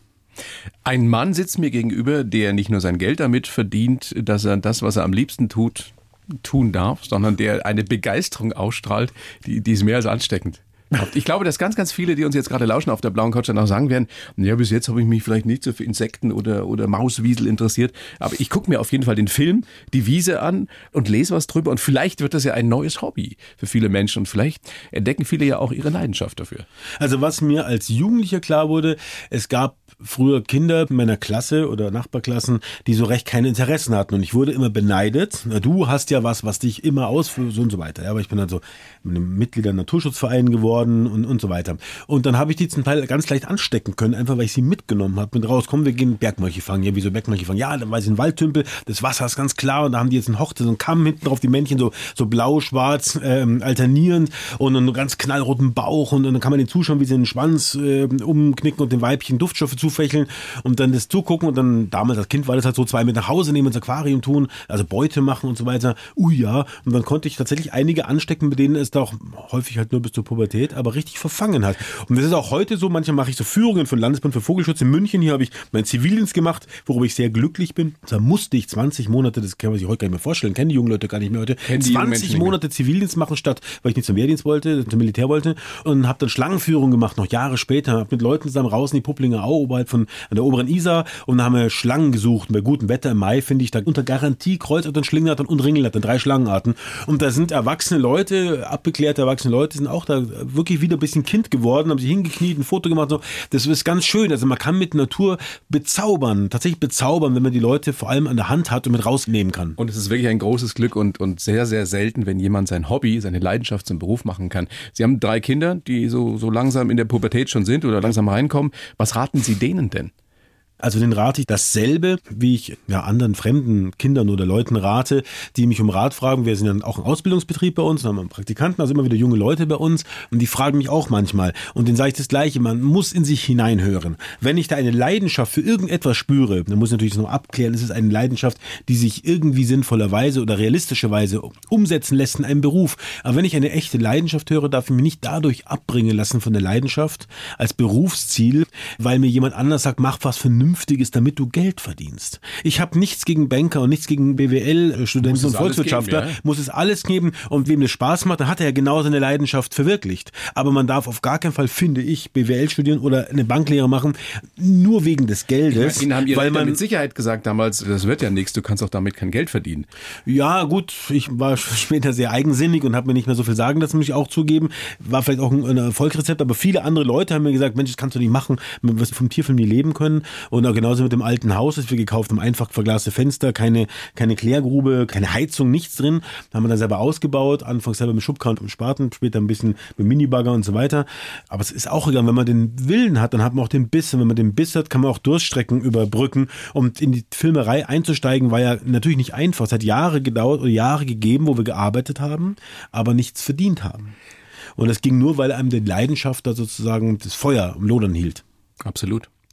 Ein Mann sitzt mir gegenüber, der nicht nur sein Geld damit verdient, dass er das, was er am liebsten tut, tun darf, sondern der eine Begeisterung ausstrahlt, die, die ist mehr als ansteckend. Ich glaube, dass ganz, ganz viele, die uns jetzt gerade lauschen auf der blauen Couch, dann auch sagen werden, ja, bis jetzt habe ich mich vielleicht nicht so für Insekten oder, oder Mauswiesel interessiert, aber ich gucke mir auf jeden Fall den Film, die Wiese an und lese was drüber, und vielleicht wird das ja ein neues Hobby für viele Menschen, und vielleicht entdecken viele ja auch ihre Leidenschaft dafür. Also was mir als Jugendlicher klar wurde, es gab früher Kinder in meiner Klasse oder Nachbarklassen, die so recht keine Interessen hatten, und ich wurde immer beneidet. Na, du hast ja was, was dich immer ausführt, so und so weiter. Ja, aber ich bin dann so Mitglied der Naturschutzverein geworden und, und so weiter. Und dann habe ich die zum Teil ganz leicht anstecken können, einfach weil ich sie mitgenommen habe. Mit raus, komm, wir gehen Bergmolche fangen. Ja, wieso Bergmolche fangen? Ja, dann war ich ein Waldtümpel, das Wasser ist ganz klar, und da haben die jetzt einen Hochte, so einen Kamm hinten drauf, die Männchen so, so blau, schwarz, ähm, alternierend, und einen ganz knallroten Bauch, und, und dann kann man den zuschauen, wie sie den Schwanz äh, umknicken und den Weibchen Duftstoffe zufächeln und dann das zugucken, und dann, damals als Kind war das halt so, zwei mit nach Hause nehmen, ins Aquarium tun, also Beute machen und so weiter. Ui ja, und dann konnte ich tatsächlich einige anstecken, mit denen es da auch häufig halt nur bis zur Pubertät, aber richtig verfangen hat. Und das ist auch heute so, manchmal mache ich so Führungen von Landesbund für Vogelschutz in München. Hier habe ich meinen Zivildienst gemacht, worüber ich sehr glücklich bin. Da musste ich zwanzig Monate, das kann man sich heute gar nicht mehr vorstellen, kennen die jungen Leute gar nicht mehr heute, zwanzig Monate Zivildienst machen, statt, weil ich nicht zum Wehrdienst wollte, zum Militär wollte, und habe dann Schlangenführung gemacht, noch Jahre später, habe mit Leuten zusammen raus in die Publinger Au, oberhalb von an der oberen Isar, und da haben wir Schlangen gesucht. Und bei gutem Wetter im Mai finde ich da unter Garantie Kreuzottern, Schlingnattern und Ringelnattern, drei Schlangenarten. Und da sind erwachsene Leute, abgeklärte erwachsene Leute, sind auch da wirklich wieder ein bisschen Kind geworden, haben sich hingekniet, ein Foto gemacht. So. Das ist ganz schön. Also man kann mit Natur bezaubern, tatsächlich bezaubern, wenn man die Leute vor allem an der Hand hat und mit rausnehmen kann. Und es ist wirklich ein großes Glück und, und sehr, sehr selten, wenn jemand sein Hobby, seine Leidenschaft zum Beruf machen kann. Sie haben drei Kinder, die so, so langsam in der Pubertät schon sind oder langsam reinkommen. Was raten Sie denen denn? Also den rate ich dasselbe, wie ich ja anderen fremden Kindern oder Leuten rate, die mich um Rat fragen. Wir sind ja auch ein Ausbildungsbetrieb bei uns, haben einen Praktikanten, also immer wieder junge Leute bei uns, und die fragen mich auch manchmal. Und denen sage ich das Gleiche, man muss in sich hineinhören. Wenn ich da eine Leidenschaft für irgendetwas spüre, dann muss ich natürlich das noch abklären, ist es eine Leidenschaft, die sich irgendwie sinnvollerweise oder realistischerweise umsetzen lässt in einem Beruf. Aber wenn ich eine echte Leidenschaft höre, darf ich mich nicht dadurch abbringen lassen von der Leidenschaft als Berufsziel, weil mir jemand anders sagt, mach was vernünftiges, damit du Geld verdienst. Ich habe nichts gegen Banker und nichts gegen B W L-Studenten und Volkswirtschaftler. Geben, ja. Muss es alles geben, und wem das Spaß macht, dann hat er ja genau seine Leidenschaft verwirklicht. Aber man darf auf gar keinen Fall, finde ich, B W L studieren oder eine Banklehre machen, nur wegen des Geldes. Ich meine, Ihnen haben Ihre weil Eltern man mit Sicherheit gesagt damals, das wird ja nichts, du kannst auch damit kein Geld verdienen. Ja gut, ich war später sehr eigensinnig und habe mir nicht mehr so viel sagen lassen, muss ich auch zugeben. War vielleicht auch ein, ein Erfolgsrezept, aber viele andere Leute haben mir gesagt, Mensch, das kannst du nicht machen, man wirst vom Tierfilm nie leben können. Und auch genauso mit dem alten Haus, das wir gekauft haben, einfach verglaste Fenster, keine, keine Klärgrube, keine Heizung, nichts drin. Da haben wir dann selber ausgebaut, anfangs selber mit Schubkarren und Spaten, später ein bisschen mit Minibagger und so weiter. Aber es ist auch egal, wenn man den Willen hat, dann hat man auch den Biss. Und wenn man den Biss hat, kann man auch Durststrecken überbrücken. Und in die Filmerei einzusteigen, war ja natürlich nicht einfach. Es hat Jahre gedauert oder Jahre gegeben, wo wir gearbeitet haben, aber nichts verdient haben. Und das ging nur, weil einem die Leidenschaft da sozusagen das Feuer am Lodern hielt. Absolut.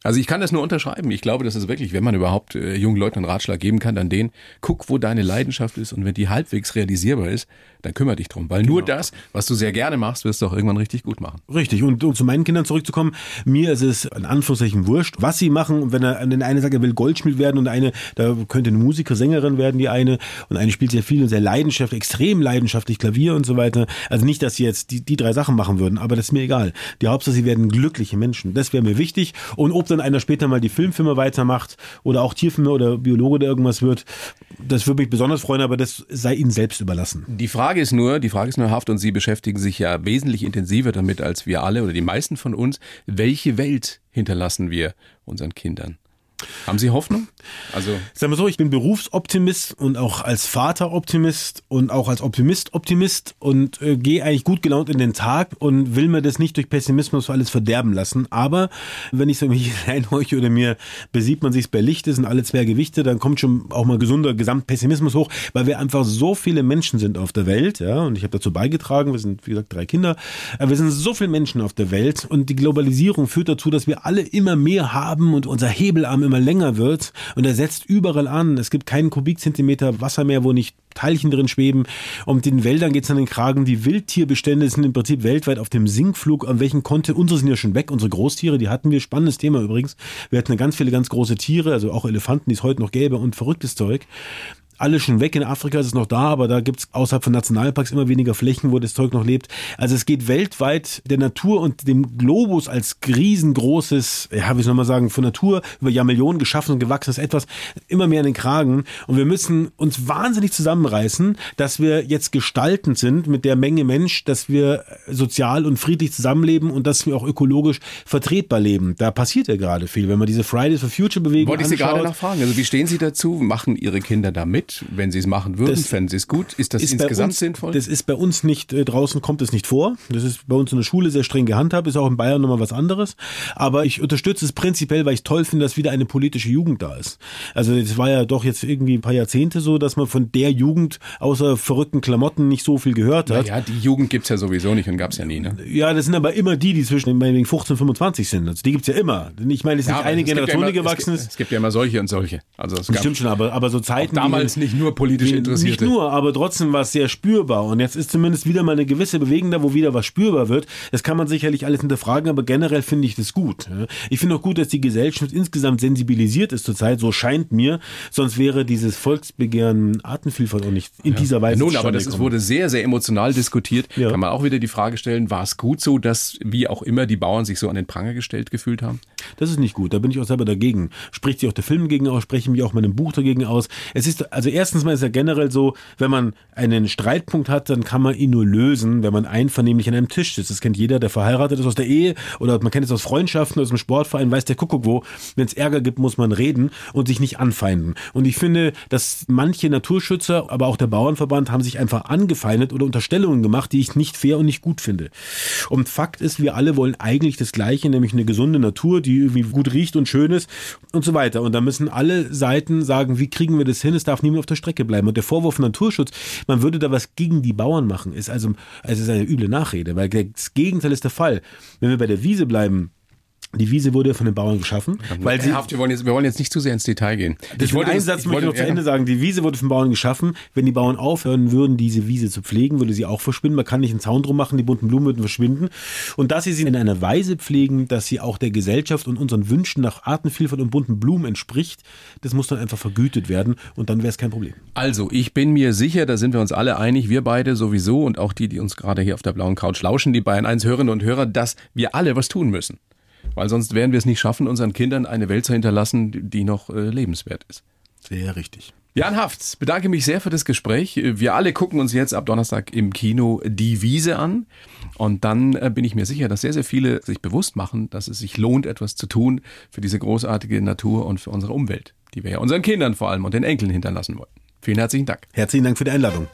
Also ich kann das nur unterschreiben. Ich glaube, das ist wirklich, wenn man überhaupt äh, jungen Leuten einen Ratschlag geben kann, dann den, guck, wo deine Leidenschaft ist und wenn die halbwegs realisierbar ist, dann kümmere dich drum. Weil genau. nur das, was du sehr gerne machst, wirst du auch irgendwann richtig gut machen. Richtig. Und um zu meinen Kindern zurückzukommen, mir ist es in Anführungszeichen wurscht, was sie machen. Und wenn er, wenn der eine sagt, er will Goldschmied werden und eine, da könnte eine Musiker, Sängerin werden, die eine. Und eine spielt sehr viel und sehr leidenschaftlich, extrem leidenschaftlich Klavier und so weiter. Also nicht, dass sie jetzt die, die drei Sachen machen würden, aber das ist mir egal. Die Hauptsache, sie werden glückliche Menschen. Das wäre mir wichtig. Und ob dann einer später mal die Filmfilme weitermacht oder auch Tierfilme oder Biologe oder irgendwas wird, das würde mich besonders freuen, aber das sei ihnen selbst überlassen. Die Frage ist nur, die Frage ist nur Haft und Sie beschäftigen sich ja wesentlich intensiver damit als wir alle oder die meisten von uns. Welche Welt hinterlassen wir unseren Kindern? Haben Sie Hoffnung? Also sagen wir so, ich bin Berufsoptimist und auch als Vater Optimist und auch als Optimist Optimist und äh, gehe eigentlich gut gelaunt in den Tag und will mir das nicht durch Pessimismus alles verderben lassen. Aber wenn ich so mich reinhorche oder mir besieht man sich bei Licht, das sind alle zwei Gewichte, dann kommt schon auch mal gesunder Gesamtpessimismus hoch, weil wir einfach so viele Menschen sind auf der Welt, ja, und ich habe dazu beigetragen, wir sind wie gesagt drei Kinder, aber wir sind so viele Menschen auf der Welt und die Globalisierung führt dazu, dass wir alle immer mehr haben und unser Hebelarm immer länger wird und er setzt überall an. Es gibt keinen Kubikzentimeter Wasser mehr, wo nicht Teilchen drin schweben. Und den Wäldern geht es an den Kragen. Die Wildtierbestände sind im Prinzip weltweit auf dem Sinkflug. An welchen konnte, unsere sind ja schon weg, unsere Großtiere, die hatten wir. Spannendes Thema übrigens. Wir hatten ganz viele ganz große Tiere, also auch Elefanten, die es heute noch gäbe und verrücktes Zeug. Alle schon weg, in Afrika ist es noch da, aber da gibt es außerhalb von Nationalparks immer weniger Flächen, wo das Zeug noch lebt. Also es geht weltweit der Natur und dem Globus als riesengroßes, ja, wie soll man sagen, von Natur über Jahrmillionen geschaffen und gewachsenes etwas immer mehr in den Kragen. Und wir müssen uns wahnsinnig zusammenreißen, dass wir jetzt gestaltend sind mit der Menge Mensch, dass wir sozial und friedlich zusammenleben und dass wir auch ökologisch vertretbar leben. Da passiert ja gerade viel, wenn man diese Fridays for Future Bewegung Wollte ich anschaut. Sie gerade nachfragen. Also wie stehen Sie dazu? Machen Ihre Kinder da mit? Wenn Sie es machen würden, das fänden Sie es gut? Ist das ist insgesamt uns, sinnvoll? Das ist bei uns nicht, äh, draußen kommt es nicht vor. Das ist bei uns in der Schule sehr streng gehandhabt, ist auch in Bayern nochmal was anderes. Aber ich unterstütze es prinzipiell, weil ich toll finde, dass wieder eine politische Jugend da ist. Also es war ja doch jetzt irgendwie ein paar Jahrzehnte so, dass man von der Jugend außer verrückten Klamotten nicht so viel gehört hat. Ja, die Jugend gibt's ja sowieso nicht und gab's ja nie. Ne? Ja, das sind aber immer die, die zwischen fünfzehn und fünfundzwanzig sind. Also die gibt's ja immer. Ich meine, es ist ja, nicht eine Generation, ja die gewachsen es ist. Gibt, es gibt ja immer solche und solche. Also es das gab stimmt schon, aber, aber so Zeiten... Damals nicht nur politisch Interessierte. Nicht nur, aber trotzdem war es sehr spürbar. Und jetzt ist zumindest wieder mal eine gewisse Bewegung da, wo wieder was spürbar wird. Das kann man sicherlich alles hinterfragen, aber generell finde ich das gut. Ich finde auch gut, dass die Gesellschaft insgesamt sensibilisiert ist zurzeit, so scheint mir. Sonst wäre dieses Volksbegehren Artenvielfalt auch nicht in ja. dieser Weise Nun, aber das ist, wurde sehr, sehr emotional diskutiert. Ja. Kann man auch wieder die Frage stellen, war es gut so, dass wie auch immer die Bauern sich so an den Pranger gestellt gefühlt haben? Das ist nicht gut. Da bin ich auch selber dagegen. Spricht sich auch der Film gegen aus, spreche mich auch meinem Buch dagegen aus. Es ist, also erstens mal ist ja generell so, wenn man einen Streitpunkt hat, dann kann man ihn nur lösen, wenn man einvernehmlich an einem Tisch sitzt. Das kennt jeder, der verheiratet ist aus der Ehe oder man kennt es aus Freundschaften, aus dem Sportverein, weiß der Kuckuck wo. Wenn es Ärger gibt, muss man reden und sich nicht anfeinden. Und ich finde, dass manche Naturschützer, aber auch der Bauernverband haben sich einfach angefeindet oder Unterstellungen gemacht, die ich nicht fair und nicht gut finde. Und Fakt ist, wir alle wollen eigentlich das Gleiche, nämlich eine gesunde Natur, die irgendwie gut riecht und schön ist und so weiter. Und da müssen alle Seiten sagen, wie kriegen wir das hin? Es darf niemand auf der Strecke bleiben. Und der Vorwurf Naturschutz, man würde da was gegen die Bauern machen, ist also, also ist eine üble Nachrede, weil das Gegenteil ist der Fall. Wenn wir bei der Wiese bleiben, die Wiese wurde von den Bauern geschaffen. Weil sie, wir, wollen jetzt, wir wollen jetzt nicht zu sehr ins Detail gehen. Ich wollte einen Satz ich möchte ich noch zu Ende sagen. Die Wiese wurde von Bauern geschaffen. Wenn die Bauern aufhören würden, diese Wiese zu pflegen, würde sie auch verschwinden. Man kann nicht einen Zaun drum machen, die bunten Blumen würden verschwinden. Und dass sie sie in einer Weise pflegen, dass sie auch der Gesellschaft und unseren Wünschen nach Artenvielfalt und bunten Blumen entspricht, das muss dann einfach vergütet werden und dann wäre es kein Problem. Also, ich bin mir sicher, da sind wir uns alle einig, wir beide sowieso und auch die, die uns gerade hier auf der blauen Couch lauschen, die Bayern eins Hörerinnen und Hörer, dass wir alle was tun müssen. Weil sonst werden wir es nicht schaffen, unseren Kindern eine Welt zu hinterlassen, die noch äh, lebenswert ist. Sehr richtig. Jan Hafts, bedanke mich sehr für das Gespräch. Wir alle gucken uns jetzt ab Donnerstag im Kino Die Wiese an. Und dann äh, bin ich mir sicher, dass sehr, sehr viele sich bewusst machen, dass es sich lohnt, etwas zu tun für diese großartige Natur und für unsere Umwelt, die wir ja unseren Kindern vor allem und den Enkeln hinterlassen wollen. Vielen herzlichen Dank. Herzlichen Dank für die Einladung.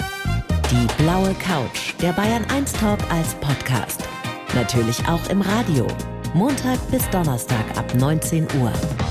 Die blaue Couch, der Bayern eins Talk als Podcast. Natürlich auch im Radio. Montag bis Donnerstag ab neunzehn Uhr.